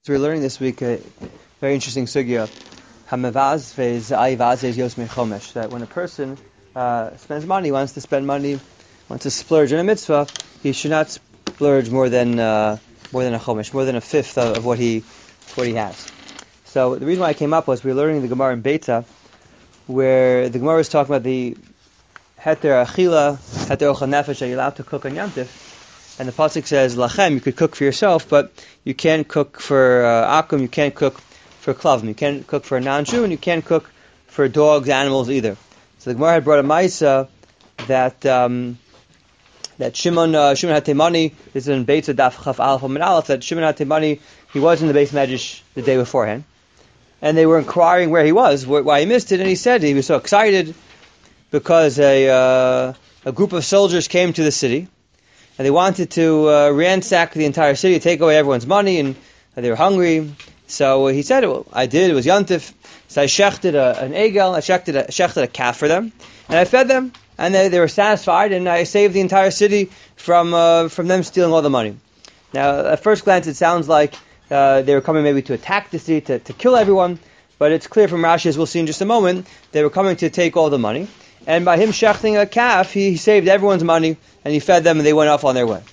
So we're learning this week a very interesting sugya, hamavaz vez ayvaz is yosmei chomesh. That when a person spends money, wants to spend money, wants to splurge in a mitzvah, he should not splurge more than a chomesh, more than a fifth of what he has. So the reason why I came up was we were learning the Gemara in Beta, where the Gemara is talking about the heter achila, heter ochel nefesh that you're allowed to cook on Yom Tif. And the pasuk says, lachem, you could cook for yourself, but you can't cook for akum, you can't cook for klavim, you can't cook for a non-Jew, and you can't cook for dogs, animals either. So the Gemara had brought a ma'isa that Shimon HaTeimani, this is in Beitza Daf Chaf Aleph Amud Aleph, that Shimon HaTeimani, he was in the Beis Medrash the day beforehand, and they were inquiring where he was, why he missed it, and he said he was so excited because a group of soldiers came to the city, and they wanted to ransack the entire city, take away everyone's money, and they were hungry. So he said, well, I did, it was Yontif. So I shechted an egel, I shechted a calf for them, and I fed them, and they were satisfied, and I saved the entire city from them stealing all the money. Now, at first glance, it sounds like they were coming maybe to attack the city, to kill everyone, but it's clear from Rashi, as we'll see in just a moment, they were coming to take all the money. And by him shechting a calf, he saved everyone's money, and he fed them, and they went off on their way.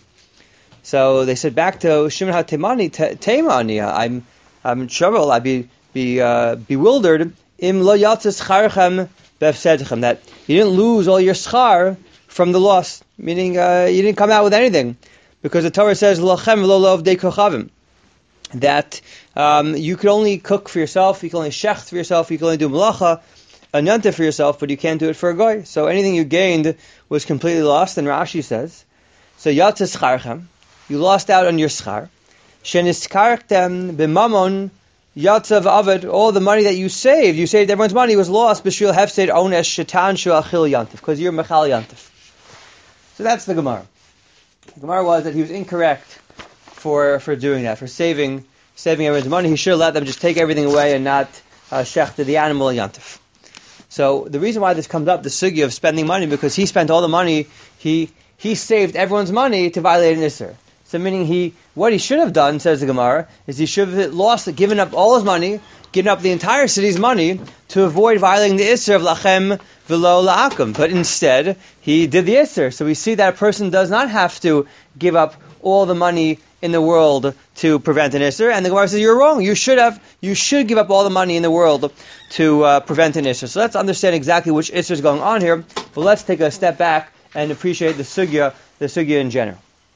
So they said back to Shimon HaTeimani, Teimani, I'm in trouble, I'd be bewildered, im lo yatzis charchem befsedchem, that you didn't lose all your schar from the loss, meaning you didn't come out with anything, because the Torah says, lachem lo lov de kochavim, that you could only cook for yourself, you can only shecht for yourself, you can only do malacha, a yontif for yourself, but you can't do it for a goy. So anything you gained was completely lost. And Rashi says, so yatzis charchem, you lost out on your schar. Sheniskartem b'mamon yatzav avad, all the money that you saved everyone's money was lost. B'shul hefsed onesh shetan shu achil yontif, because you're mechal yontif. So that's the Gemara. The Gemara was that he was incorrect for doing that, for saving everyone's money. He should have let them just take everything away and not shechted the animal yontif. So the reason why this comes up, the sugya of spending money, because he spent all the money, he saved everyone's money to violate an isser. So meaning what he should have done, says the Gemara, is he should have given up all his money, given up the entire city's money to avoid violating the isser of lachem v'lo la'akum. But instead, he did the isser. So we see that a person does not have to give up all the money in the world to prevent an isser, and the Gemara says you're wrong. You should give up all the money in the world to prevent an isser. So let's understand exactly which isser is going on here. But let's take a step back and appreciate the sugya in general.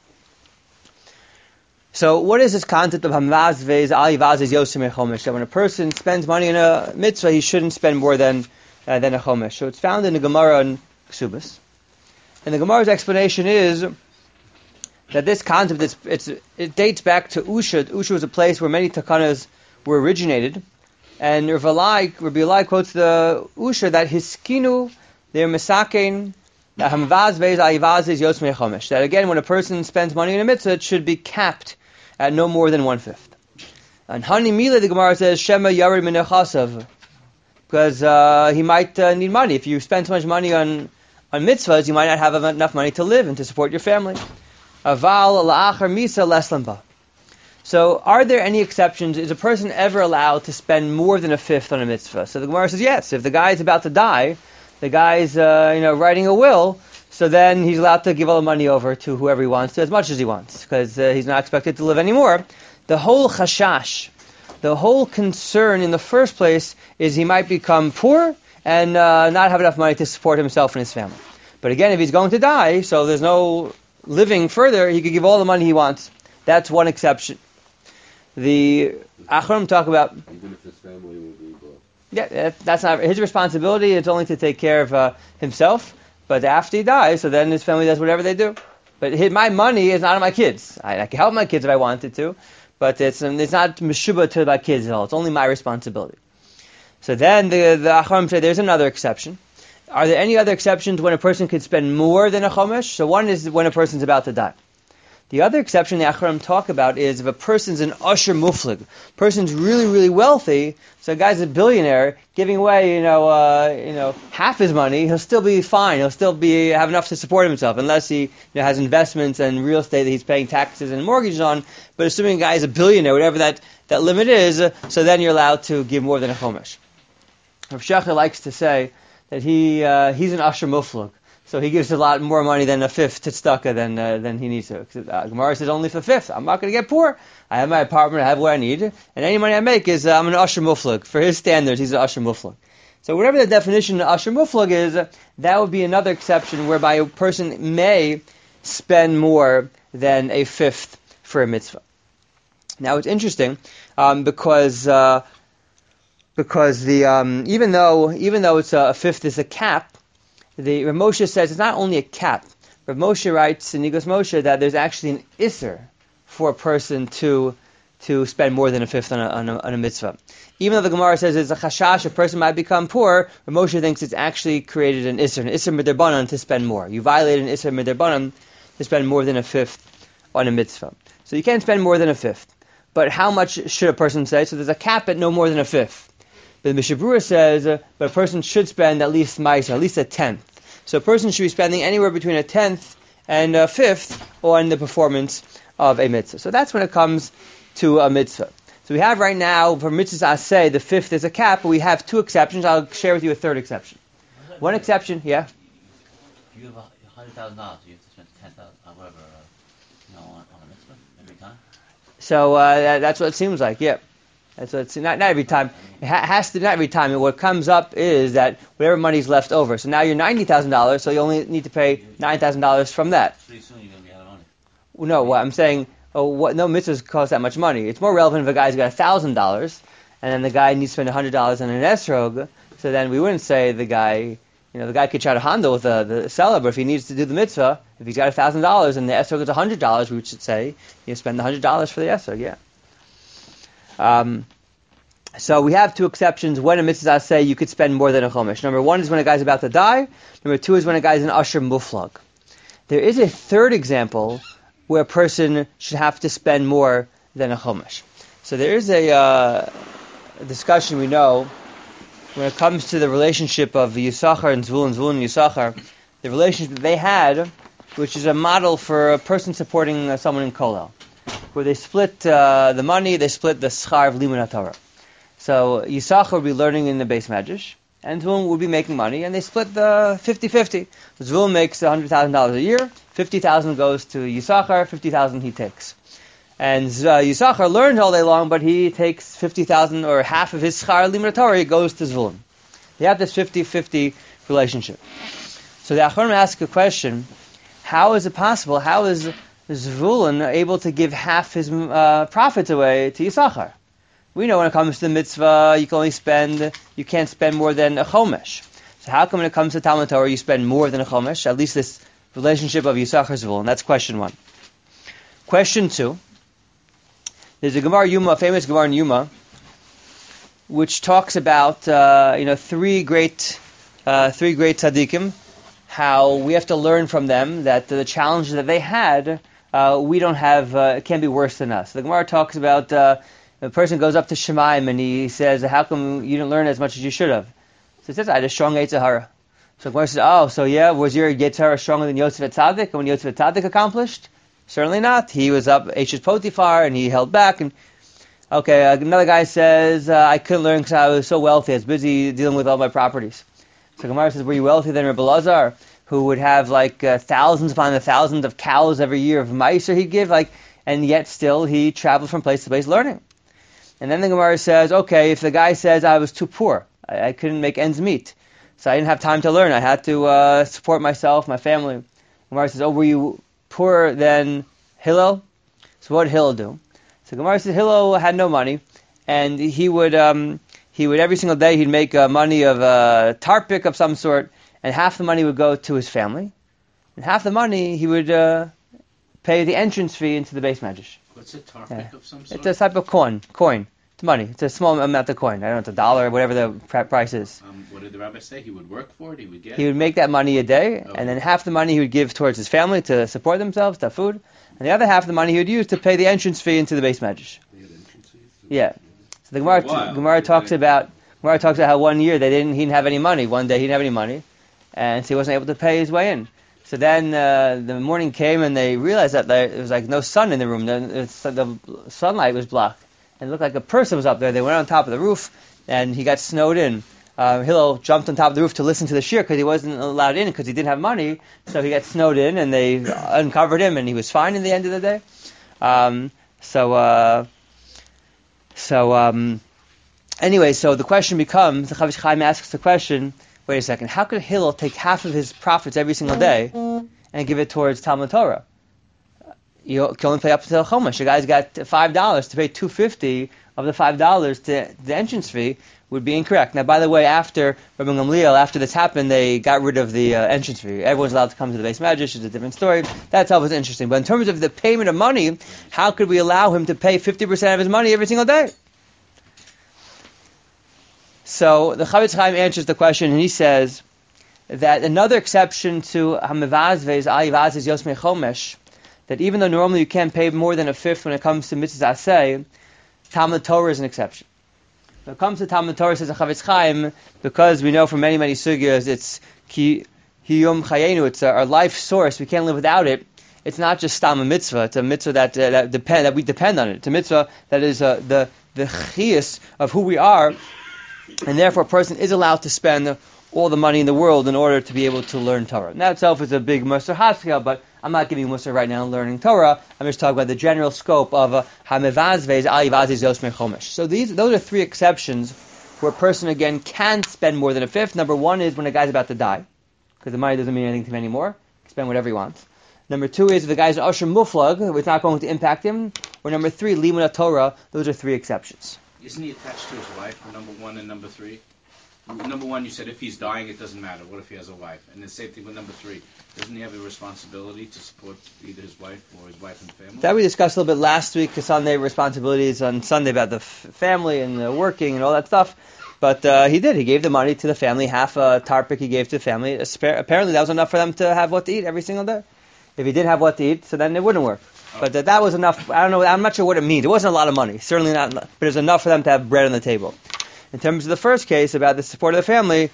So what is this concept of hamavaz vez ayvaz is yosem chomesh? That when a person spends money in a mitzvah, he shouldn't spend more than a chomesh. So it's found in the Gemara in Ksubas, and the Gemara's explanation is that this concept, it dates back to Usha. Usha was a place where many takanas were originated. And Rabbi Elai quotes the Usha that hiskinu, they're misakein, that hamavaz vez ayvaz is yosmei chomesh. That again, when a person spends money in a mitzvah, it should be capped at no more than 1/5. And Hani Mila, the Gemara says, Shema yarid minechasav, because he might need money. If you spend so much money on mitzvahs, you might not have enough money to live and to support your family. Aval la'achar misa les lamba. So, are there any exceptions? Is a person ever allowed to spend more than 1/5 on a mitzvah? So the Gemara says yes. If the guy is about to die, the guy's writing a will, so then he's allowed to give all the money over to whoever he wants to, as much as he wants, because he's not expected to live anymore. The whole chashash, the whole concern in the first place is he might become poor and not have enough money to support himself and his family. But again, if he's going to die, so there's no living further, he could give all the money he wants. That's one exception. The Achronim talk about, even if his family will be broke. Yeah, that's not his responsibility. It's only to take care of himself. But after he dies, so then his family does whatever they do. But my money is not on my kids. I can help my kids if I wanted to, but it's not meshubah to my kids at all. It's only my responsibility. So then the Achronim say there's another exception. Are there any other exceptions when a person could spend more than a chomesh? So one is when a person's about to die. The other exception the Acharonim talk about is if a person's an usher muflig, person's really, really wealthy, so a guy's a billionaire, giving away, half his money, he'll still be fine. He'll still have enough to support himself, unless he has investments and real estate that he's paying taxes and mortgages on. But assuming a guy is a billionaire, whatever that limit is, so then you're allowed to give more than a chomesh. Rav Shecher likes to say that he's an usher muflig. So he gives a lot more money than a fifth to tzedakah than he needs to. Gemara says only for fifth. I'm not going to get poor. I have my apartment. I have what I need, and any money I make is I'm an usher muflig. For his standards, he's an usher muflig. So whatever the definition of usher muflig is, that would be another exception whereby a person may spend more than a fifth for a mitzvah. Now it's interesting because the even though it's a fifth is a cap. The Rav Moshe says it's not only a cap. Rav Moshe writes in Nigos Moshe that there's actually an isser for a person to spend more than a fifth on a mitzvah. Even though the Gemara says it's a chashash, a person might become poor, Rav Moshe thinks it's actually created an isser miderbanan to spend more. You violate an isser miderbanan to spend more than a fifth on a mitzvah. So you can't spend more than a fifth. But how much should a person say? So there's a cap at no more than a fifth. But the Mishnah Berurah says but a person should spend at least ma'isa, at least a tenth. So a person should be spending anywhere between a tenth and a fifth on the performance of a mitzvah. So that's when it comes to a mitzvah. So we have right now, for mitzvahs aseh, the fifth is a cap, but we have two exceptions. I'll share with you a third exception. One exception, yeah? You have $100,000, you have to spend $10,000, whatever, on a mitzvah every time? So that's what it seems like, yeah. That's what it's not every time. It has to not every time. And what comes up is that whatever money's left over. So now you're $90,000, so you only need to pay $9,000 from that. Pretty soon you're going to be out of money. No, what I'm saying, no mitzvahs cost that much money. It's more relevant if a guy's got $1,000, and then the guy needs to spend $100 on an esrog. So then we wouldn't say the guy could try to handle with the seller, but if he needs to do the mitzvah, if he's got $1,000 and the esrog is $100, we should say you spend the $100 for the esrog. Yeah. So we have two exceptions. When a mitzvah say you could spend more than a chomesh. Number one is when a guy's about to die. Number two is when a guy's an usher muflag. There is a third example where a person should have to spend more than a chomesh. So there is a discussion we know when it comes to the relationship of Yisachar and Zvulun and Yisachar, the relationship that they had, which is a model for a person supporting someone in Kollel, where they split the money, they split the schar of Limud HaTorah. So Yisachar would be learning in the Beis Medrash, and Zvulun would be making money, and they split the 50-50. Zvulun makes $100,000 a year, 50,000 goes to Yisachar, 50,000 he takes. And Yisachar learns all day long, but he takes 50,000 or half of his schar Limud HaTorah, he goes to Zvulun. They have this 50-50 relationship. So the Acharonim ask a question, how is it possible, how is Zvulun able to give half his profits away to Yisachar? We know when it comes to the mitzvah, you can't spend more than a chomesh. So how come when it comes to Talmud Torah, you spend more than a chomesh? At least this relationship of Yisachar Zvulun. That's question one. Question two. There's a Gemara Yuma, a famous Gemara in Yuma, which talks about three great tzaddikim, how we have to learn from them that the challenges that they had, we don't have. It can't be worse than us. The Gemara talks about a person goes up to Shemaim and he says, "How come you didn't learn as much as you should have?" So he says, "I had a strong Yetzer Hara." So the Gemara says, "Oh, so yeah, was your Yetzer Hara stronger than Yosef Tzaddik? And when Yosef Tzaddik accomplished?" Certainly not. He was up Eshes Potiphar and he held back. And okay, another guy says, "I couldn't learn because I was so wealthy. I was busy dealing with all my properties." So Gemara says, "Were you wealthy than Rebbe Lazar, who would have thousands upon thousands of cows every year of meiser he'd give, and yet still he traveled from place to place learning?" And then the Gemara says, "Okay, if the guy says I was too poor, I couldn't make ends meet, so I didn't have time to learn. I had to support myself, my family." The Gemara says, "Oh, were you poorer than Hillel?" So what did Hillel do? So Gemara says Hillel had no money, and he would every single day he'd make money of a tarpik of some sort, and half the money would go to his family, and half the money he would pay the entrance fee into the Beis Medrash. What's a tarpik of some sort? It's a type of coin. It's money. It's a small amount of coin. I don't know, it's $1 or whatever the price is. What did the rabbi say? He would work for it? He would get He would make that money a day, Okay. and then half the money he would give towards his family to support themselves, to have food, and the other half of the money he would use to pay the entrance fee into the base medrash. They had entrance fees? Yeah. So the For a while. Gemara talks about how one year he didn't have any money. One day he didn't have any money, and so he wasn't able to pay his way in. So then the morning came and they realized that there was like no sun in the room. The sunlight was blocked. And it looked like a person was up there. They went on top of the roof, and he got snowed in. Hillel jumped on top of the roof to listen to the shir because he wasn't allowed in because he didn't have money. So he got snowed in, and they uncovered him, and he was fine in the end of the day. Anyway, so the question becomes, the Chavetz Chaim asks the question, wait a second, how could Hillel take half of his profits every single day and give it towards Talmud Torah? You can only pay up until Chumash. The guy's got $5 to pay $2.50 of the $5 to the entrance fee would be incorrect. Now, by the way, after Rabbi Gamliel, after this happened, they got rid of the entrance fee. Everyone's allowed to come to the base madrash. It's a different story. That itself was interesting. But in terms of the payment of money, how could we allow him to pay 50% of his money every single day? So the Chavetz Chaim answers the question, and he says that another exception to Hamivazvez, Ayivazvez Yosmei Chomesh, that even though normally you can't pay more than a fifth when it comes to mitzvahs aseh, Talmud Torah is an exception. When it comes to Talmud Torah, says the Chavetz Chaim, because we know from many, many sugyas, it's ki hiyum chayenu, it's our life source, we can't live without it. It's not just stam a mitzvah, it's a mitzvah that we depend on it. It's a mitzvah that is the chiyus of who we are, and therefore a person is allowed to spend all the money in the world in order to be able to learn Torah. And that itself is a big Musar Haskell, but I'm not giving Musar right now on learning Torah. I'm just talking about the general scope of Hamevazvez Ayivazvez Yosmei Chomesh. So those are three exceptions where a person, again, can spend more than a fifth. Number one is when a guy's about to die, because the money doesn't mean anything to him anymore. He can spend whatever he wants. Number two is if the guy's Asher Muflag, it's not going to impact him. Or number three, Limud Torah. Those are three exceptions. Isn't he attached to his wife for number one and number three? Number one, you said if he's dying, it doesn't matter. What if he has a wife? And the same thing with number three. Doesn't he have a responsibility to support either his wife or his wife and family? That we discussed a little bit last week, because Sunday responsibilities on Sunday about the family and working and all that stuff. But he did. He gave the money to the family. Half a tarpik he gave to the family. Apparently that was enough for them to have what to eat every single day. If he didn't have what to eat, so then it wouldn't work. But that was enough. I don't know. I'm not sure what it means. It wasn't a lot of money. Certainly not. But it was enough for them to have bread on the table. In terms of the first case about the support of the family,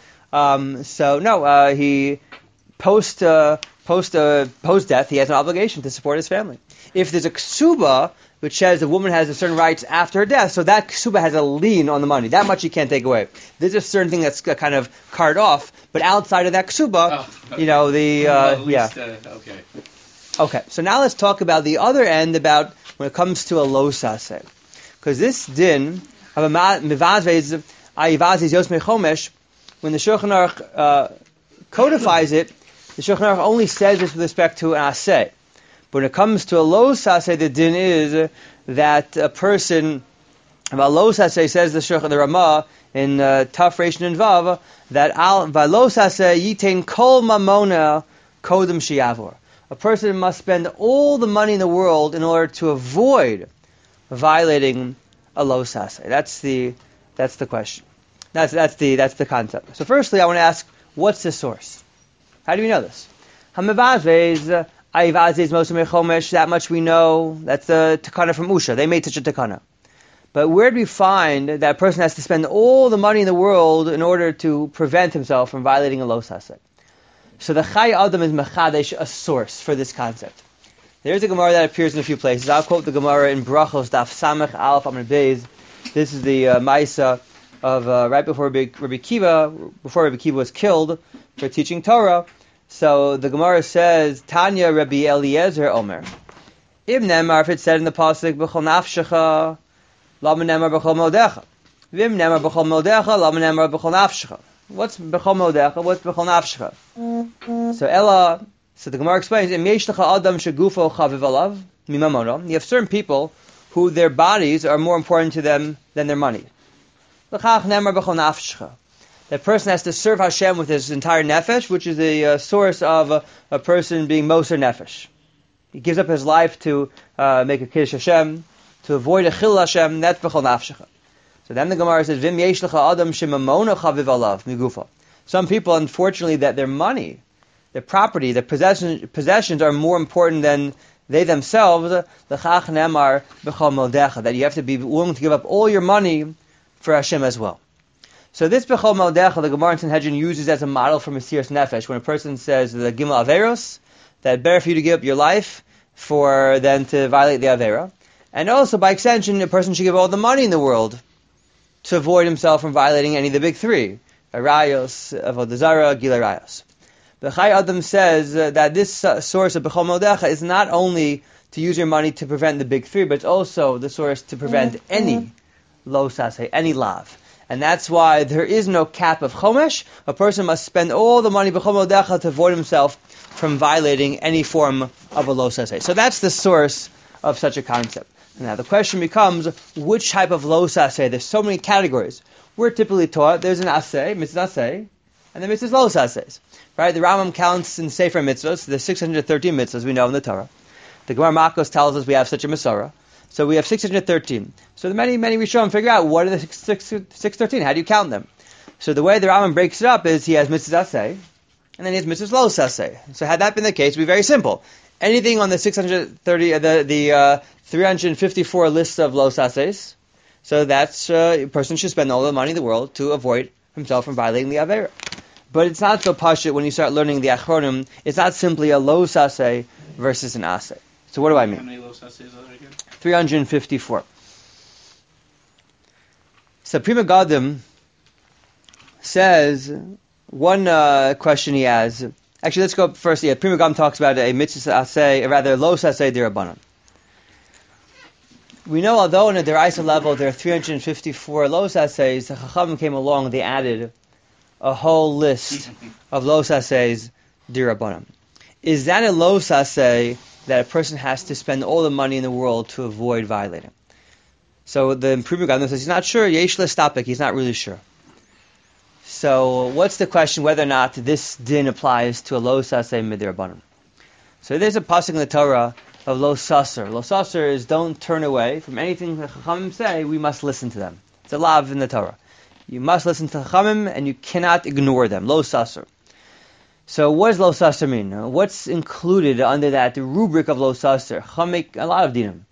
he post death he has an obligation to support his family. If there's a ksuba which says the woman has a certain rights after her death, so that ksuba has a lien on the money. That much you can't take away. There's a certain thing that's kind of carved off, but outside of that ksuba, Okay. Okay, so now let's talk about the other end, about when it comes to a lo saseh. Because this din of a mivazvez ayivazvez yosmei chomesh, when the Shulchan Aruch codifies it, the Shulchan Aruch only says this with respect to an aseh. But when it comes to a lo saseh, the din is that a person, about lo saseh, says the Ramah in Taf Reish Nun Vav, that al v'lo saseh yitain kol mamona kodem shiavor. A person must spend all the money in the world in order to avoid violating a lo saseh. That's the question. That's the concept. So firstly, I want to ask, what's the source? How do we know this? Hamevazvez ayivazvez moshe mechomesh. That much we know. That's the takana from Usha. They made such a takana. But where do we find that a person has to spend all the money in the world in order to prevent himself from violating a lo saseh? So the Chai Adam is mechadesh, a source for this concept. There's a Gemara that appears in a few places. I'll quote the Gemara in Brachos, Daf Samech Aleph Amud Beis. This is the Maisa of right before Rabbi Kiva was killed for teaching Torah. So the Gemara says, Tanya Rabbi Eliezer Omer. Ibn Nemar, if it said in the pasuk, B'chol nafshecha, lama nemar b'chol modecha. V'im nemar b'chol modecha, lama nemar b'chol nafshecha. What's b'chol modecha? What's b'chol nafshecha? So the Gemara explains, Im yesh lecha adam shegufo chaviv alav mimamono. You have certain people who their bodies are more important to them than their money. L'chach nemar b'chol nafshecha. That person has to serve Hashem with his entire nefesh, which is the source of a person being moser nefesh. He gives up his life to make a kiddush Hashem, to avoid a chil Hashem. That's b'chol nafshecha. So then the Gemara says, Vim yesh lecha adam shemamona chaviv alav migufa. Some people, unfortunately, that their money, their property, their possessions are more important than they themselves. L'chach nemar b'chol moldecha, that you have to be willing to give up all your money for Hashem as well. So this b'chol moldecha, the Gemara in Sanhedrin uses as a model for Mesiras Nefesh. When a person says the Gimel Averos, that better for you to give up your life than to violate the Avera. And also, by extension, a person should give all the money in the world to avoid himself from violating any of the big three. Arayos, Avodah Zarah, Gilei Rayos. The Chai Adam says that this source of B'chol Moldecha is not only to use your money to prevent the big three, but it's also the source to prevent any lo saseh, any lav. And that's why there is no cap of chomesh. A person must spend all the money B'chol Moldecha to avoid himself from violating any form of a lo saseh. So that's the source of such a concept. Now the question becomes, which type of lo saseh? There's so many categories. We're typically taught there's an aseh, mitzvah aseh, and then mitzvahs lo sasehs. Right? The Rambam counts in Sefer Mitzvahs, the 613 mitzvahs we know in the Torah. The Gemara Makos tells us we have such a Masorah. So we have 613. So the many Rishonim figure out what are the 613. How do you count them? So the way the Rambam breaks it up is he has mitzvahs aseh, and then he has mitzvahs lo saseh. So had that been the case, it would be very simple. Anything on the 630, the 354 list of lo sasehs, so that's a person should spend all the money in the world to avoid himself from violating the Avera. But it's not so pashut when you start learning the Achronim. It's not simply a lo saseh versus an aseh. So what do I mean? How many lo sasehs are there again? 354. So Prima Gadim says, one question he has, actually let's go up first. Yeah, Prima Gadim talks about a mitzvah aseh, or rather lo saseh dirabanan. We know although on a deraisa level there are 354 lo sasehs, the Chachamim came along, they added a whole list of lo sasehs dirabanan. Is that a lo saseh that a person has to spend all the money in the world to avoid violating? So the Prima Gadim says he's not sure. Yesh l'stapik, he's not really sure. So what's the question whether or not this din applies to a lo saseh midirabanan? So there's a pasuk in the Torah of lo saser. Lo saser is don't turn away from anything the Chachamim say. We must listen to them. It's a lav in the Torah. You must listen to Chachamim and you cannot ignore them. Lo saser. So what does lo saser mean? What's included under that the rubric of lo saser? Chachamim make a lot of dinim.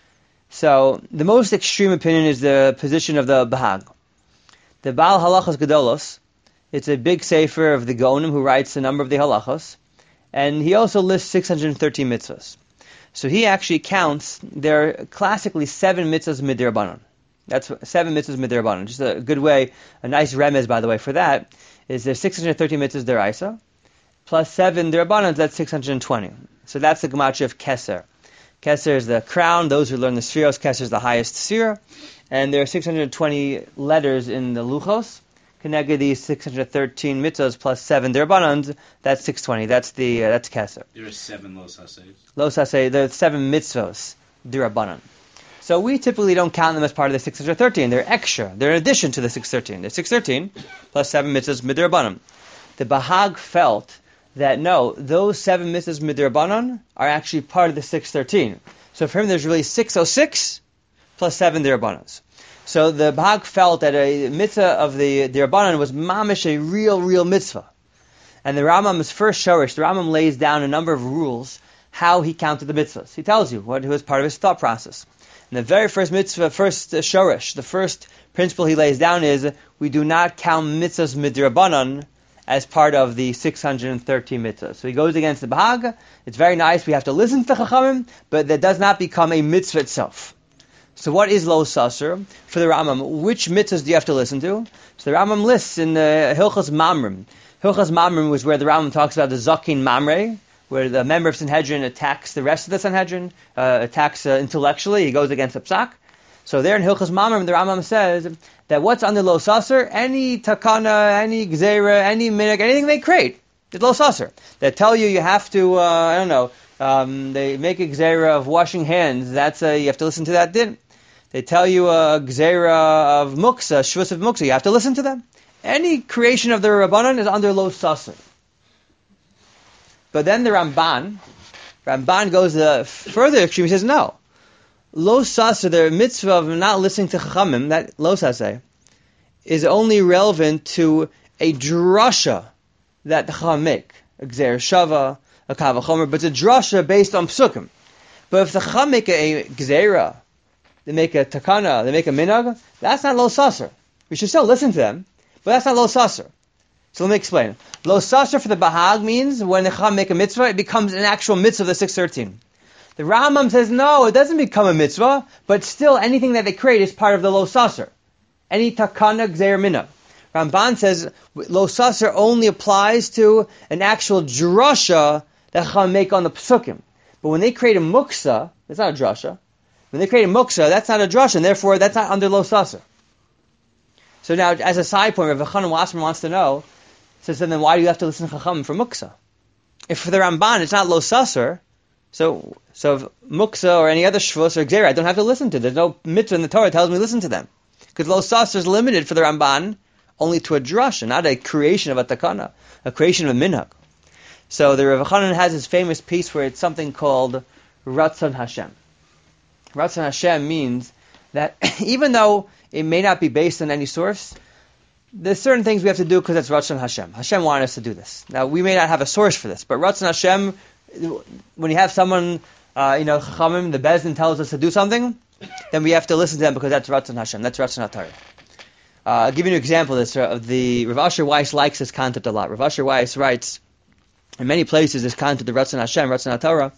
So the most extreme opinion is the position of the Bahag. The Baal Halachos Gedolos. It's a big sefer of the Gaonim who writes a number of the halachos, and he also lists 613 mitzvahs. So he actually counts, there are classically 7 mitzvahs midirabanan. That's 7 mitzvahs midirabanan. Just a good way, a nice remez, by the way, for that, is there's 630 mitzvahs deraisa, plus 7 dirabanan, that's 620. So that's the gematria of Keser. Keser is the crown, those who learn the Sfiros, Keser is the highest sphere, and there are 620 letters in the Luchos. Connected these 613 mitzvahs plus 7 derabanans, that's 620. That's Keser. There are 7 lo sasehs. Lo saseh, there are 7 mitzvahs derabanan. So we typically don't count them as part of the 613. They're extra. They're in addition to the 613. They're 613 plus 7 mitzvahs midirabanan. The Bahag felt that no, those 7 mitzvahs midirabanan are actually part of the 613. So for him, there's really 606 plus 7 derabanans. So the Bahag felt that a mitzvah of the derabanan was mamish, a real mitzvah. And the Rambam's first shorish, the Rambam lays down a number of rules how he counted the mitzvahs. He tells you what was part of his thought process. And the very first mitzvah, first shorish, the first principle he lays down is we do not count mitzvahs midirabanan as part of the 613 mitzvahs. So he goes against the Bahag. It's very nice. We have to listen to Chachamim, but that does not become a mitzvah itself. So what is lo saser for the Rambam? Which mitzvahs do you have to listen to? So the Rambam lists in Hilchos Mamrim. Hilchos Mamrim was where the Rambam talks about the Zakin Mamre, where the member of Sanhedrin attacks the rest of the Sanhedrin, attacks intellectually. He goes against the Psak. So there in Hilchos Mamrim, the Rambam says that what's under lo saser, any takana, any gzeira, any minig, anything they create, it's lo saser. They tell you have to, they make a gzeira of washing hands. That's you have to listen to that din. They tell you a gzeira of muksa, shvus of muksa. You have to listen to them. Any creation of the Rabbanan is under lo saser. But then the Ramban goes further extreme. He says no. lo sasa, the mitzvah of not listening to chachamim, that lo sasa, is only relevant to a drasha that the chacham make, a gzer shava, a kavachomer, but it's a drasha based on psukim. But if the chacham make a gzera, they make a takana, they make a minhag, that's not lo sasser. We should still listen to them, but that's not lo sasser. So let me explain. Lo sasser for the bahag means when the chacham make a mitzvah, it becomes an actual mitzvah of the 613. The Rambam says no, it doesn't become a mitzvah, but still anything that they create is part of the lo sasser. Any takana, gzer, minhag. Ramban says lo sasser only applies to an actual drasha that chacham make on the psukim. But when they create a muksa, it's not a drasha. When they create a muksa, that's not a drasha, and therefore that's not under lo sasser. So now, as a side point, Rav Chanan Wasserman wants to know, says, then why do you have to listen to chacham for muksa? If for the Ramban it's not lo sasser, so if muksa or any other shvus or gzera, I don't have to listen to. There's no mitzvah in the Torah that tells me to listen to them. Because lo sasser is limited for the Ramban only to a drasha, not a creation of a takana, a creation of a minhag. So the Rav Chanan has his famous piece where it's something called Ratzon Hashem. Ratzon Hashem means that even though it may not be based on any source, there's certain things we have to do because it's Ratzon Hashem. Hashem wanted us to do this. Now, we may not have a source for this, but Ratzon Hashem, when you have someone, Chachamim, the Bezdin tells us to do something, then we have to listen to them because that's Ratzon Hashem, that's Ratzon HaTorah. I'll give you an example of this. Rav Asher Weiss likes this concept a lot. Rav Asher Weiss writes, in many places, this concept of Ratzon Hashem, Ratzon HaTorah.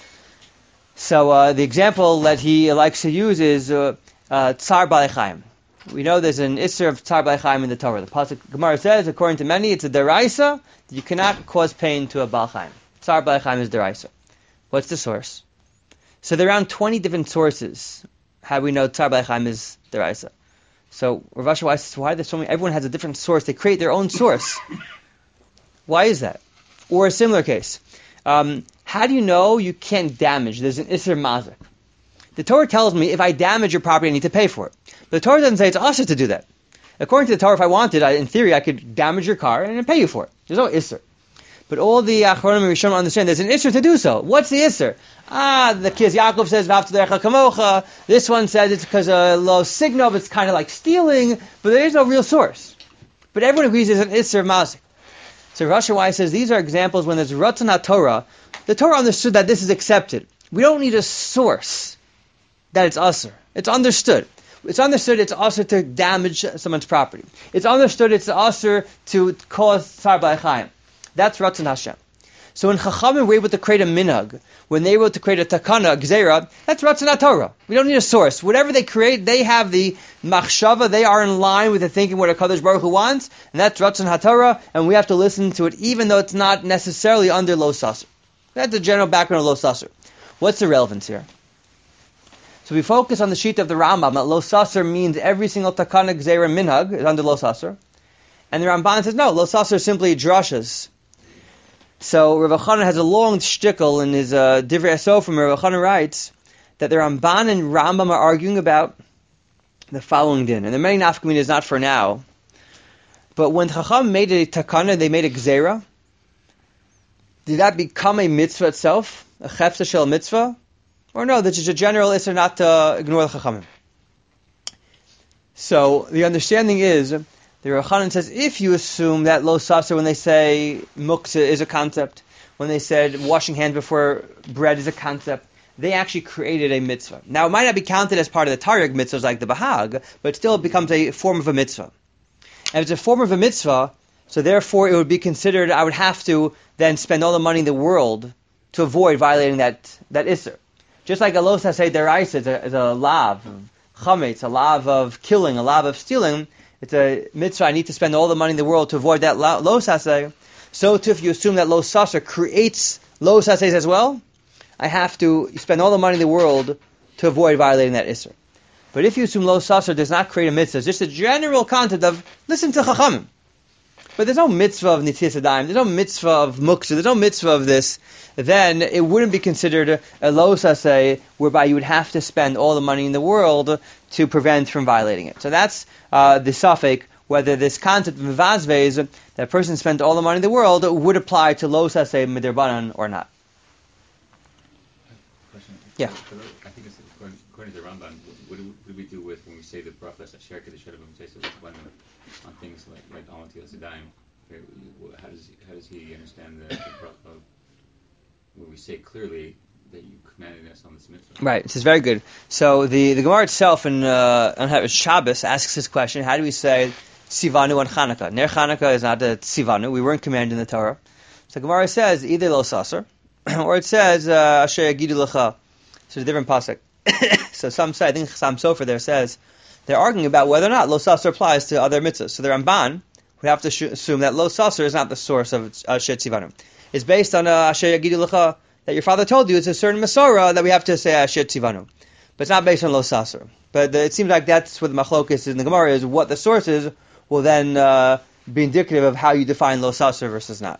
So the example that he likes to use is Tsar Balei Chaim. We know there's an Isser of Tsar Balei Chaim in the Torah. The Pasuk Gemara says, according to many, it's a deraisa, you cannot cause pain to a Baal Chaim. Tsar Balei Chaim is deraisa. What's the source? So there are around 20 different sources how we know Tsar Balei Chaim is deraisa. So Rav Asher Weiss says, why are there so many? Everyone has a different source. They create their own source. Why is that? Or a similar case. How do you know you can't damage? There's an Isser Mazik. The Torah tells me if I damage your property, I need to pay for it. But the Torah doesn't say it's usher to do that. According to the Torah, if I wanted, in theory, I could damage your car and pay you for it. There's no Isser. But all the Achronim and Rishonim understand there's an Isser to do so. What's the Isser? The Kiz Yaakov says, V'avta l'recha kamocha. This one says it's because of lo signo, but it's kind of like stealing, but there is no real source. But everyone agrees there's an Isser of Mazik. So Rav Asher Weiss says these are examples when there's Ratzon HaTorah. The Torah understood that this is accepted. We don't need a source that it's usher. It's understood. It's understood it's usher to damage someone's property. It's understood it's usher to cause Tsar Balei Chaim. That's Ratzon Hashem. So when Chachamim were able to create a minhag, when they were able to create a takana, a gzera, that's Ratzon HaTorah. We don't need a source. Whatever they create, they have the machshava, they are in line with the thinking what HaKadosh Baruch Hu wants, and that's Ratzon HaTorah, and we have to listen to it even though it's not necessarily under lo sasser. That's the general background of lo sasser. What's the relevance here? So we focus on the sheet of the Rambam, that lo sasser means every single takana, gzera, minhag is under lo sasser. And the Ramban says, no, lo sasser is simply drashas. So Rav Chanan has a long shtickle in his Divrei Asofim. Rav Chanan writes that the Ramban and Rambam are arguing about the following din. And the many nafkamin is not for now. But when Chacham made a takana, they made a gzera, did that become a mitzvah itself? A chefza shel mitzvah? Or no, this is a general issur not to ignore the Chachamim. So the understanding is, the Rav Chanan says, if you assume that lo sasser, when they say muksa is a concept, when they said washing hands before bread is a concept, they actually created a mitzvah. Now, it might not be counted as part of the Taryag mitzvahs like the Bahag, but still it becomes a form of a mitzvah. And if it's a form of a mitzvah, so therefore it would be considered, I would have to then spend all the money in the world to avoid violating that issur. Just like a lo saseh deraisa is a lav of chametz, a lav of killing, a lav of stealing, it's a mitzvah, I need to spend all the money in the world to avoid that lo saseh. So too, if you assume that lo saseh creates lo sasehs as well, I have to spend all the money in the world to avoid violating that issur. But if you assume lo saseh does not create a mitzvah, it's just a general concept of listen to chachamim. But there's no mitzvah of Nitzias Yadayim, there's no mitzvah of muksa, there's no mitzvah of this, then it wouldn't be considered a lo saseh, whereby you would have to spend all the money in the world to prevent from violating it. So that's the safek, whether this concept of mevazvez, that a person spent all the money in the world, would apply to lo saseh midirbanan or not. Question. Yeah. I think it's according to the Ramban, what do we do with when we say the bracha Asher Kedusha on things like Alantil Sedayim? How does he understand the bracha where we say clearly that you commanded us on this mitzvah? Right, this is very good. So the Gemara itself on Shabbos asks this question: how do we say Tzivanu on Chanukah? Ner Chanukah is not a Tzivanu. We weren't commanded in the Torah. So Gemara says either Lo Sasser, or it says Asher Yagidu Lecha. So it's a different pasuk. So some say, I think Chassam Sofer there says, they're arguing about whether or not Lo Sasser applies to other mitzvahs. So the Ramban would have to assume that Lo Sasser is not the source of Asher Tzivanu. It's based on Asher Yagidu Lecha, that your father told you it's a certain Masorah that we have to say Asher Tzivanu. But it's not based on Lo Sasser. But it seems like that's what the Machlokes in the Gemara is. What the source is will then be indicative of how you define Lo Sasser versus not.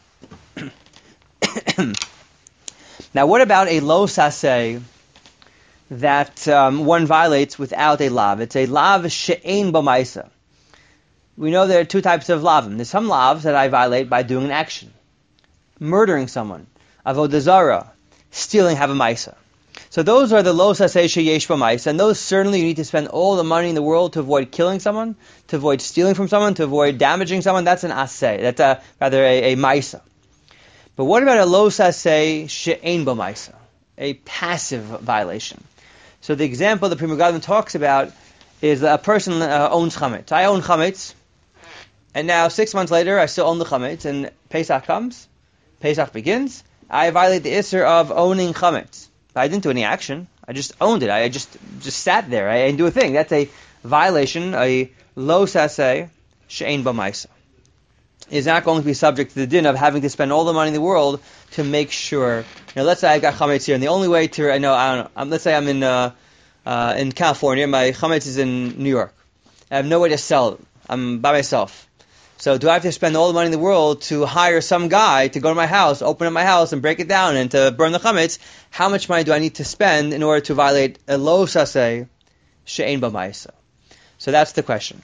Now, what about a Lo Saseh that one violates without a lav? It's a lav she'ein b'maisa. We know there are two types of lavim. There's some lavs that I violate by doing an action. Murdering someone, avodah zarah, stealing, have a maisa. So those are the lo saseh sheyesh b'maisa, and those certainly you need to spend all the money in the world to avoid killing someone, to avoid stealing from someone, to avoid damaging someone. That's an aseh. That's rather a maisa. But what about a lo saseh she'ein b'maisa, a passive violation? So the example the Pri Megadim talks about is a person owns chametz. I own chametz, and now 6 months later I still own the chametz, and Pesach comes, Pesach begins, I violate the isser of owning chametz. I didn't do any action, I just owned it, I just sat there, I didn't do a thing. That's a violation, a lo saseh she'ein b'maisa. Is not going to be subject to the din of having to spend all the money in the world to make sure. Let's say I got chametz here, and the only way to I don't know. Let's say I'm in California, my chametz is in New York. I have no way to sell it. I'm by myself. So do I have to spend all the money in the world to hire some guy to go to my house, open up my house, and break it down and to burn the chametz? How much money do I need to spend in order to violate a lo saseh she'ein b'maisa? So that's the question.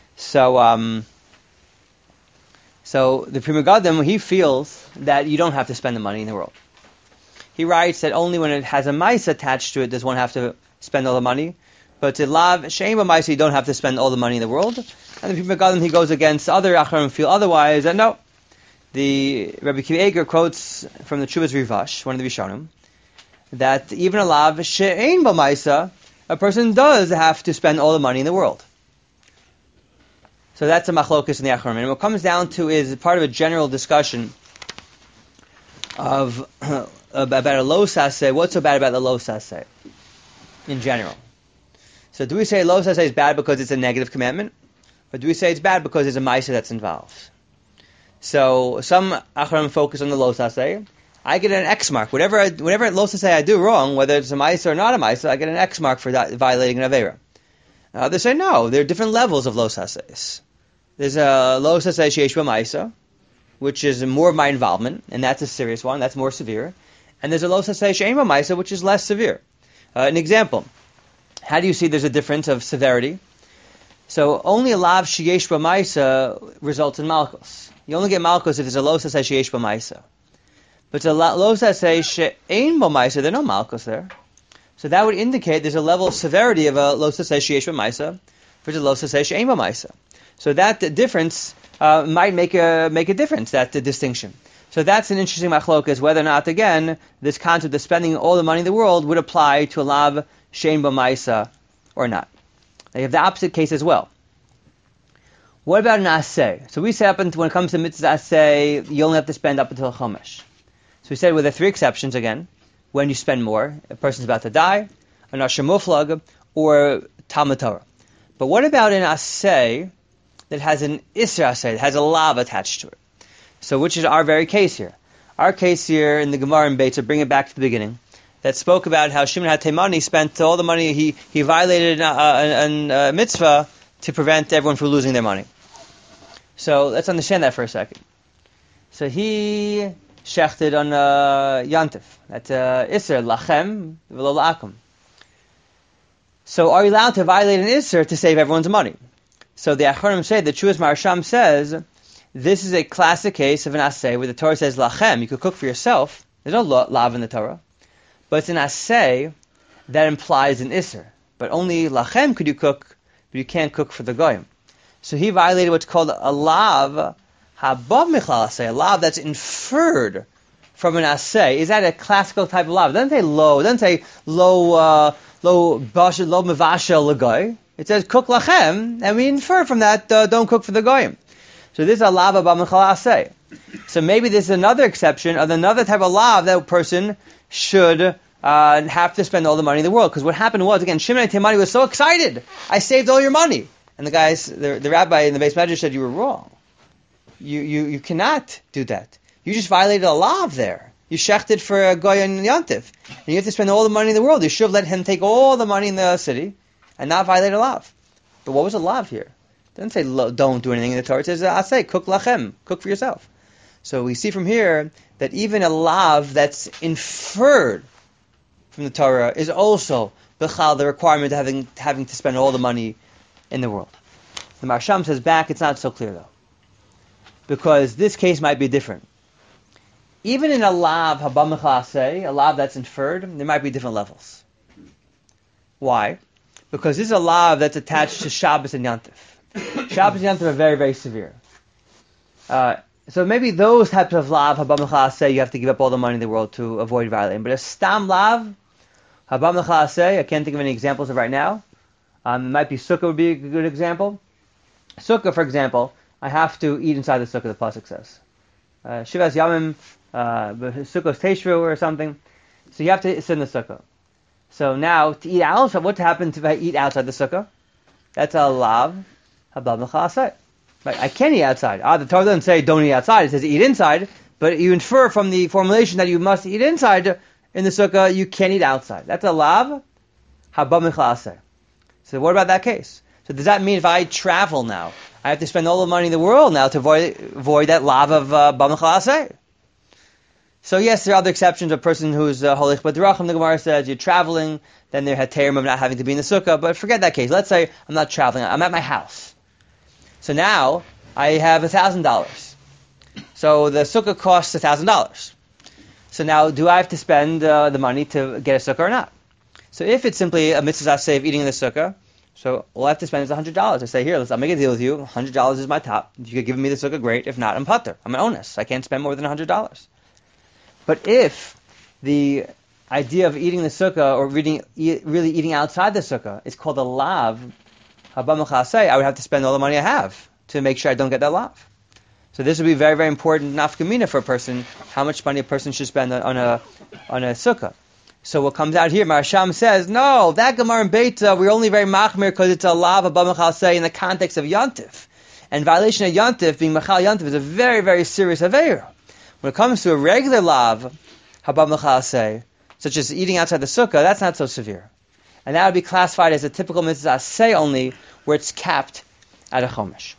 So the Pri Megadim, he feels that you don't have to spend the money in the world. He writes that only when it has a maisa attached to it does one have to spend all the money. But to lav she'ein b'maisa, you don't have to spend all the money in the world. And the Pri Megadim, he goes against other Acharim feel otherwise. And no, the Rabbi Akiva Eiger quotes from the Chuvas Rivash, one of the Rishonim, that even a lav she'ein b'maisa, a person does have to spend all the money in the world. So that's a machlokus in the Acharim. And what comes down to is part of a general discussion of about a lo saseh. What's so bad about the lo saseh in general? So do we say lo saseh is bad because it's a negative commandment? Or do we say it's bad because there's a maisa that's involved? So some Acharim focus on the lo saseh. I get an X mark. Whatever lo saseh I do wrong, whether it's a maisa or not a maisa, I get an X mark for that, violating an avera. Others say no, there are different levels of lo sasehs. There's a lo saseh sheyesh b'maisa, which is more of my involvement, and that's a serious one, that's more severe. And there's a lo saseh she'ein b'maisa, which is less severe. An example, how do you see there's a difference of severity? So only a lav sheyesh b'maisa results in malchus. You only get malchus if there's a lo saseh sheyesh b'maisa. But a lo saseh she'ein b'maisa, there's no malchus there. So that would indicate there's a level of severity of a lo saseh sheyesh b'maisa versus a lo saseh she'ein b'maisa. So that difference might make a difference, that distinction. So that's an interesting machlokas, whether or not, again, this concept of spending all the money in the world would apply to a lav she'ein b'maisa or not. They have the opposite case as well. What about an aseh? So we say when it comes to mitzvah aseh, you only have to spend up until Chomesh. So we said with the three exceptions again. When you spend more, a person's about to die, an asher muflag, or Talmud Torah. But what about an aseh that has an isra aseh, that has a lav attached to it? So which is our very case here? Our case here in the Gemara in Beitza, bring it back to the beginning, that spoke about how Shimon HaTeimani spent all the money, he violated a mitzvah to prevent everyone from losing their money. So let's understand that for a second. So he shechted on Yantif. That's Isser, Lachem, V'lo La'akum. So are you allowed to violate an Isser to save everyone's money? So the Acharim say, the Chuas Marasham says, this is a classic case of an Aseh where the Torah says Lachem, you could cook for yourself. There's no lav in the Torah. But it's an Aseh that implies an Isser. But only lachem could you cook, but you can't cook for the goyim. So he violated what's called a lav habab michlal aseh, a lav that's inferred from an aseh. Is that a classical type of lav? It doesn't say low. It doesn't say low mevashel legoy. It says cook lachem, and we infer from that don't cook for the goyim. So this is a lav habab michlal aseh. So maybe this is another exception of another type of lav that a person should have to spend all the money in the world. Because what happened was, again, Shimon HaTimani was so excited. I saved all your money. And the rabbi in the Beis Medrash said, you were wrong. You cannot do that. You just violated a lav there. You shechted for a goy and yantiv. And you have to spend all the money in the world. You should have let him take all the money in the city and not violate a lav. But what was a lav here? It doesn't say don't do anything in the Torah. It says, I say, cook lachem. Cook for yourself. So we see from here that even a lav that's inferred from the Torah is also b'chal, the requirement of having to spend all the money in the world. The Marsham says back, it's not so clear though, because this case might be different. Even in a lav habam michlal aseh, a lav that's inferred, there might be different levels. Why? Because this is a lav that's attached to Shabbos and Yantif. Shabbos and Yantif are very, very severe. So maybe those types of lav habam michlal aseh, you have to give up all the money in the world to avoid violating. But a stam lav habam michlal aseh, I can't think of any examples of right now. It might be sukkah would be a good example. Sukkah, for example, I have to eat inside the sukkah, the pasuk says. Shivas Yamim, Sukkos Teshru or something. So you have to sit in the sukkah. So now, to eat outside, what happens if I eat outside the sukkah? That's a lav habam michlal aseh. Right? I can eat outside. The Torah doesn't say don't eat outside, it says eat inside, but you infer from the formulation that you must eat inside in the sukkah, you can't eat outside. That's a lav habam michlal aseh. So what about that case? So does that mean if I travel now, I have to spend all the money in the world now to avoid that lav of habam michlal aseh? So yes, there are other exceptions. A person who's holich b'drachim, the Gemara says, you're traveling, then they're heterim of not having to be in the sukkah. But forget that case. Let's say I'm not traveling, I'm at my house. So now I have $1,000. So the sukkah costs $1,000. So now do I have to spend the money to get a sukkah or not? So if it's simply a mitzvah aseh of eating in the sukkah, so all I have to spend is $100. I say, here, I'll make a deal with you. $100 is my top. If you could give me the sukkah, great. If not, I'm pater. I'm an onus. I can't spend more than $100. But if the idea of eating the sukkah or really eating outside the sukkah is called a lav habam michlal aseh, I would have to spend all the money I have to make sure I don't get that lav. So this would be very, very important nafkamina for a person, how much money a person should spend on a sukkah. So what comes out here, Marsham says, no, that Gemara in Beita, we're only very machmir because it's a lav habam michlal aseh in the context of Yantif. And violation of Yantif, being machal Yantif, is a very, very serious aveira. When it comes to a regular lav habam michlal aseh, such as eating outside the sukkah, that's not so severe. And that would be classified as a typical mitzvah aseh only, where it's capped at a chomesh.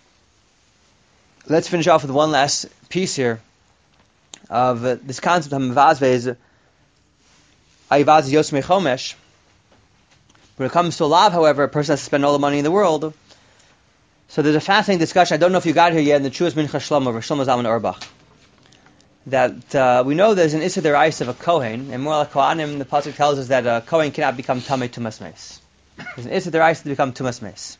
Let's finish off with one last piece here of this concept of mevazveh, ayivaz yosmei chomesh. When it comes to a lav, however, a person has to spend all the money in the world. So there's a fascinating discussion. I don't know if you got here yet in the Chuas Mincha Shlomo of Shlomo Zalman Auerbach. That we know there's an Issa Derais of a Kohen, and more like Kohanim, the pasuk tells us that a Kohen cannot become Tamei Tumas Meis. There's an Issa Derais to become Tumas Meis.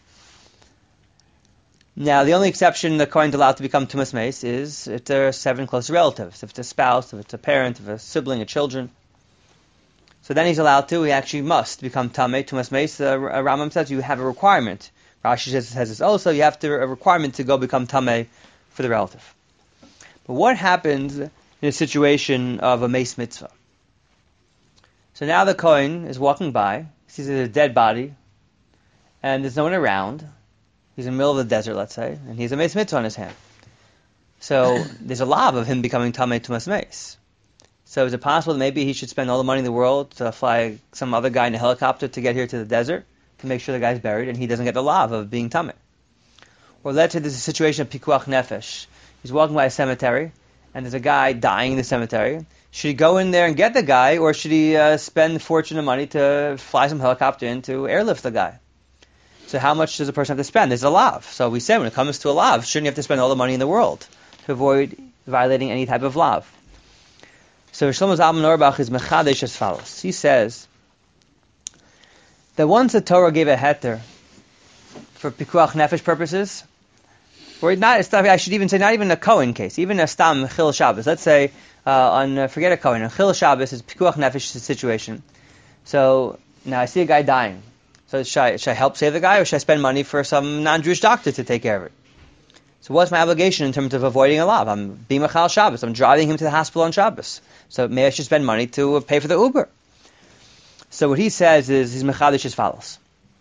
Now, the only exception the Kohen's allowed to become Tumas Meis is if there are 7 close relatives, if it's a spouse, if it's a parent, if it's a sibling, a children. So then he's allowed to, he actually must become Tamei Tumas Meis. Rambam says you have a requirement. Rashi says this also, you have a requirement to go become Tamei for the relative. But what happens in a situation of a mace mitzvah? So now the Kohen is walking by, sees there's a dead body, and there's no one around. He's in the middle of the desert, let's say, and he has a mace mitzvah on his hand. So there's a lav of him becoming Tamei Tumas Meis. So is it possible that maybe he should spend all the money in the world to fly some other guy in a helicopter to get here to the desert to make sure the guy's buried, and he doesn't get the lav of being Tamei? Or let's say there's a situation of pikuach nefesh. He's walking by a cemetery, and there's a guy dying in the cemetery. Should he go in there and get the guy, or should he spend a fortune of money to fly some helicopter in to airlift the guy? So how much does a person have to spend? There's a lav. So we say when it comes to a lav, shouldn't you have to spend all the money in the world to avoid violating any type of lav? So Shlomo Zalman Auerbach is mechadesh as follows. He says that once the Torah gave a heter for pikuach nefesh purposes, or not, I should even say not even a Kohen case, even a stam chil Shabbos. Let's say forget a Kohen, a chil Shabbos is pikuach nefesh situation. So now I see a guy dying. So should I help save the guy, or should I spend money for some non-Jewish doctor to take care of it? So what's my obligation in terms of avoiding a lav? I'm being machal Shabbos. I'm driving him to the hospital on Shabbos. So maybe I should spend money to pay for the Uber. So what he says is, he's mechadish as follows.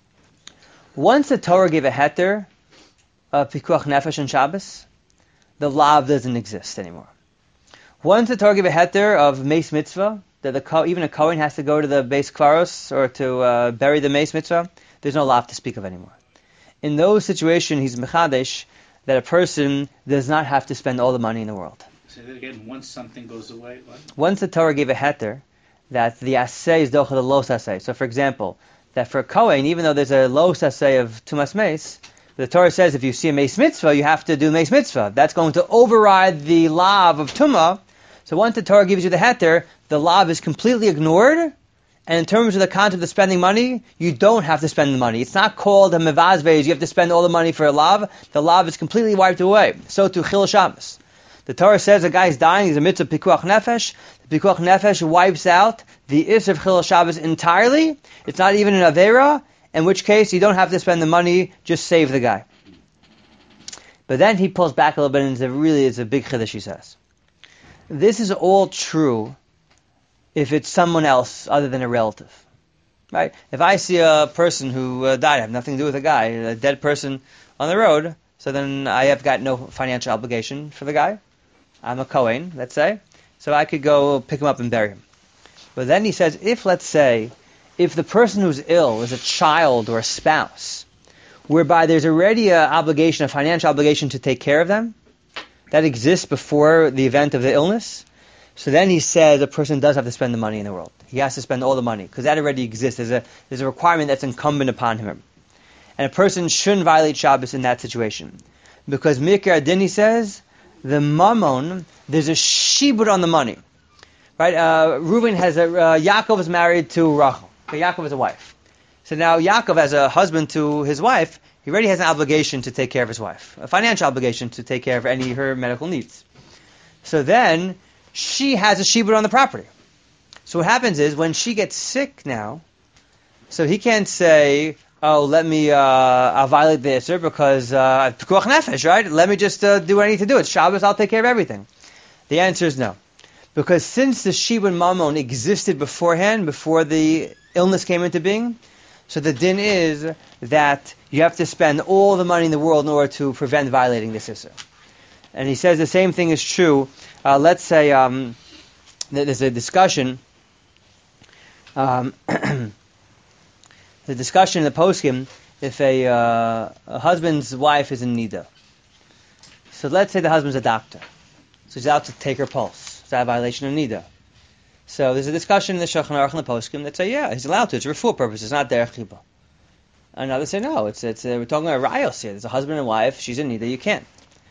Once the Torah gave a heter of pikuach nefesh on Shabbos, the lav doesn't exist anymore. Once the Torah gave a heter of meis mitzvah, that even a Kohen has to go to the Beis Kvaros or to bury the meis mitzvah, there's no lav to speak of anymore. In those situations, he's mechadesh that a person does not have to spend all the money in the world. Say that again. Once something goes away, what? Once the Torah gave a heter, that the assay is dochel the los assay. So, for example, that for a Kohen, even though there's a los assay of tumas meis, the Torah says if you see a meis mitzvah, you have to do meis mitzvah. That's going to override the lav of tumah. So once the Torah gives you the heter, the lav is completely ignored, and in terms of the concept of spending money, you don't have to spend the money. It's not called a mevazvez, you have to spend all the money for a lav. The lav is completely wiped away. So to chil Shabbos. The Torah says a guy is dying, he's a mitzvah pikuach nefesh. The pikuach nefesh wipes out the isser of chil Shabbos entirely. It's not even an avera, in which case you don't have to spend the money, just save the guy. But then he pulls back a little bit, and it's a big chiddush, he says. This is all true if it's someone else other than a relative. Right? If I see a person who died, I have nothing to do with the guy, a dead person on the road, so then I have got no financial obligation for the guy. I'm a Kohen, let's say, so I could go pick him up and bury him. But then he says, if the person who's ill is a child or a spouse, whereby there's already an obligation, a financial obligation to take care of them, that exists before the event of the illness, so then he says a person does have to spend the money in the world. He has to spend all the money, because that already exists. There's a requirement that's incumbent upon him. And a person shouldn't violate Shabbos in that situation. Because Mikra Adin, he says, the mammon, there's a shibud on the money. Right? Reuven Yaakov is married to Rachel. Okay, Yaakov is a wife. So now Yaakov, as a husband to his wife, he already has an obligation to take care of his wife. A financial obligation to take care of her medical needs. So then, she has a shibud on the property. So what happens is, when she gets sick now, so he can't say, I'll violate the Isser because pikuach nefesh, right? Let me just do what I need to do. It's Shabbos, I'll take care of everything. The answer is no. Because since the shibud mammon existed beforehand, before the illness came into being, so the din is that you have to spend all the money in the world in order to prevent violating this Isser. And he says the same thing is true. Let's say there's a discussion. The discussion in the poskim, if a husband's wife is in nida. So let's say the husband's a doctor. So he's out to take her pulse. Is that a violation of nida? So there's a discussion in the Shulchan Aruch and the poskim that say, yeah, he's allowed to. It's refuah purposes, it's not derech chibah. And others say, no, it's we're talking about rayos here. There's a husband and wife, she's in nida, you can't.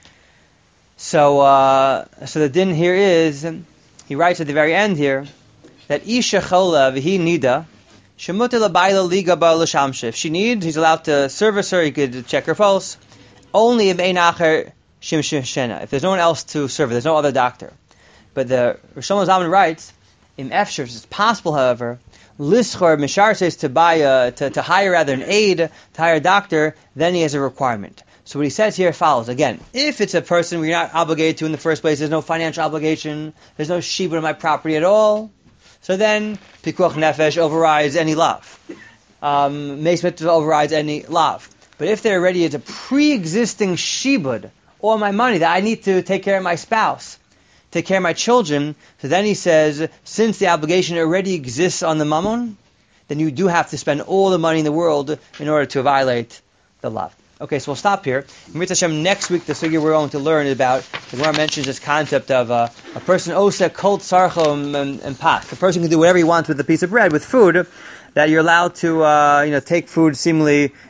So the din here is, he writes at the very end here, that isha chola v'hi nida, shemuter l'bayla liga ba l'shamshe. If she needs, he's allowed to service her, he could check her pulse. Only if ein acher shim shena. If there's no one else to serve her, there's no other doctor. But the Rosh Zalman writes, in Efshar, it's possible, however, lischor mishar says to hire rather an aide, to hire a doctor, then he has a requirement. So what he says here follows. Again, if it's a person we're not obligated to in the first place, there's no financial obligation, there's no shibud on my property at all, so then pikuach nefesh overrides any lav. Meis mitzvah overrides any lav. But if there already is a pre-existing shibud on my money that I need to take care of my spouse, take care of my children, so then he says, since the obligation already exists on the mammon, then you do have to spend all the money in the world in order to violate the lav. Okay, so we'll stop here. In Mitzvah Hashem, next week the sugya we're going to learn about, the Gemara mentions this concept of a person oseh kol tzarcho and pas. The person can do whatever he wants with a piece of bread, with food, that you're allowed to take food seemingly